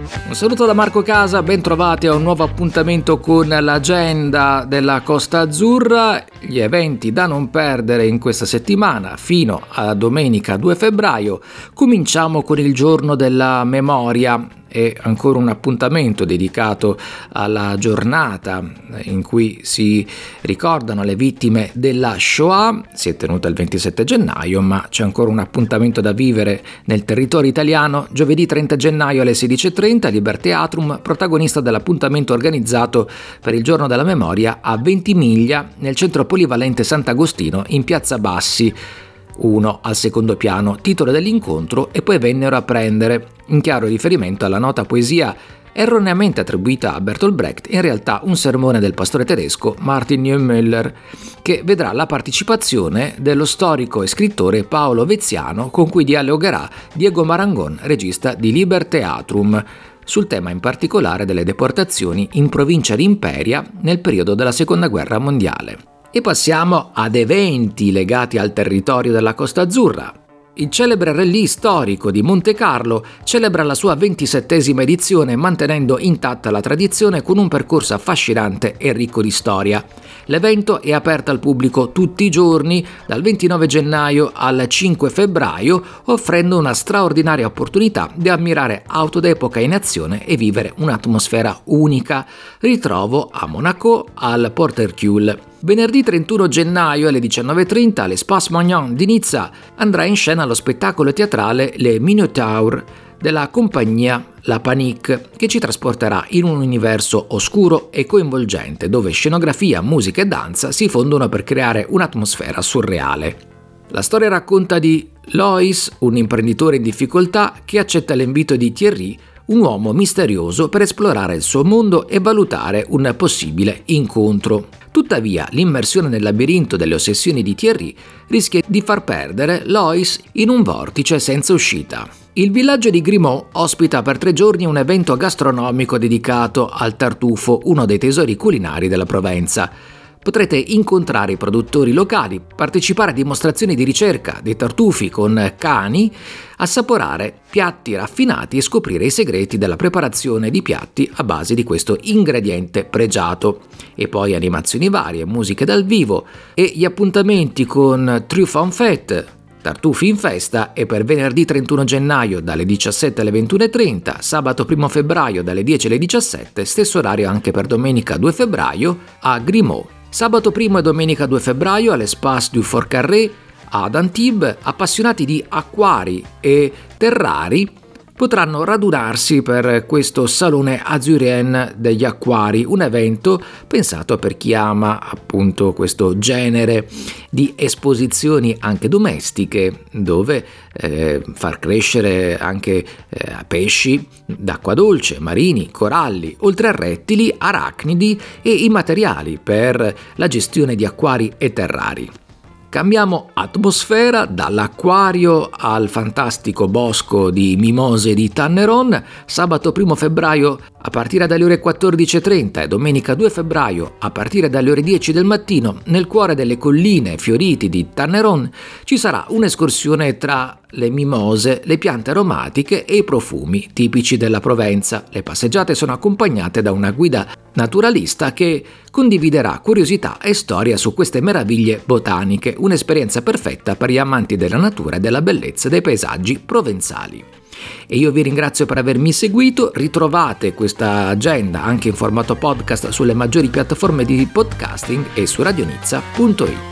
Un saluto da Marco Casa, ben trovati a un nuovo appuntamento con l'agenda della Costa Azzurra, gli eventi da non perdere in questa settimana fino a domenica 2 febbraio. Cominciamo con il giorno della memoria e ancora un appuntamento dedicato alla giornata in cui si ricordano le vittime della Shoah. Si è tenuta il 27 gennaio, ma c'è ancora un appuntamento da vivere nel territorio italiano. Giovedì 30 gennaio alle 16:30, Liberteatrum, protagonista dell'appuntamento organizzato per il giorno della memoria a Ventimiglia, nel centro polivalente Sant'Agostino in Piazza Bassi 1 al secondo piano, titolo dell'incontro E poi vennero a prendere, in chiaro riferimento alla nota poesia erroneamente attribuita a Bertolt Brecht, in realtà un sermone del pastore tedesco Martin Niemöller, che vedrà la partecipazione dello storico e scrittore Paolo Veziano, con cui dialogherà Diego Marangon, regista di Liberteatrum, sul tema in particolare delle deportazioni in provincia di Imperia nel periodo della Seconda Guerra Mondiale. E passiamo ad eventi legati al territorio della Costa Azzurra. Il celebre rallye storico di Monte Carlo celebra la sua 27esima edizione mantenendo intatta la tradizione con un percorso affascinante e ricco di storia. L'evento è aperto al pubblico tutti i giorni dal 29 gennaio al 5 febbraio, offrendo una straordinaria opportunità di ammirare auto d'epoca in azione e vivere un'atmosfera unica. Ritrovo a Monaco al Portercule. Venerdì 31 gennaio alle 19:30 all'Espace Magnan di Nizza andrà in scena lo spettacolo teatrale Le Minotaur della compagnia La Panique, che ci trasporterà in un universo oscuro e coinvolgente dove scenografia, musica e danza si fondono per creare un'atmosfera surreale. La storia racconta di Lois, un imprenditore in difficoltà che accetta l'invito di Thierry, un uomo misterioso, per esplorare il suo mondo e valutare un possibile incontro. Tuttavia, l'immersione nel labirinto delle ossessioni di Thierry rischia di far perdere Lois in un vortice senza uscita. Il villaggio di Grimaud ospita per 3 giorni un evento gastronomico dedicato al tartufo, uno dei tesori culinari della Provenza. Potrete incontrare i produttori locali, partecipare a dimostrazioni di ricerca dei tartufi con cani, assaporare piatti raffinati e scoprire i segreti della preparazione di piatti a base di questo ingrediente pregiato. E poi animazioni varie, musiche dal vivo e gli appuntamenti con Truffe en Fête, Tartufi in festa, e per venerdì 31 gennaio dalle 17 alle 21:30, sabato 1 febbraio dalle 10 alle 17, stesso orario anche per domenica 2 febbraio a Grimaud. Sabato 1 e domenica 2 febbraio all'Espace du Fort Carré ad Antibes, appassionati di acquari e terrari potranno radunarsi per questo Salone Azurien degli Acquari, un evento pensato per chi ama appunto questo genere di esposizioni anche domestiche, dove far crescere anche pesci d'acqua dolce, marini, coralli, oltre a rettili, arachnidi e i materiali per la gestione di acquari e terrari. Cambiamo atmosfera dall'acquario al fantastico bosco di mimose di Tanneron, sabato 1 febbraio a partire dalle ore 14:30 e domenica 2 febbraio a partire dalle ore 10 del mattino, nel cuore delle colline fioriti di Tanneron ci sarà un'escursione tra le mimose, le piante aromatiche e i profumi tipici della Provenza. Le passeggiate sono accompagnate da una guida naturalista che condividerà curiosità e storia su queste meraviglie botaniche, un'esperienza perfetta per gli amanti della natura e della bellezza dei paesaggi provenzali. E io vi ringrazio per avermi seguito. Ritrovate questa agenda anche in formato podcast sulle maggiori piattaforme di podcasting e su radionizza.it.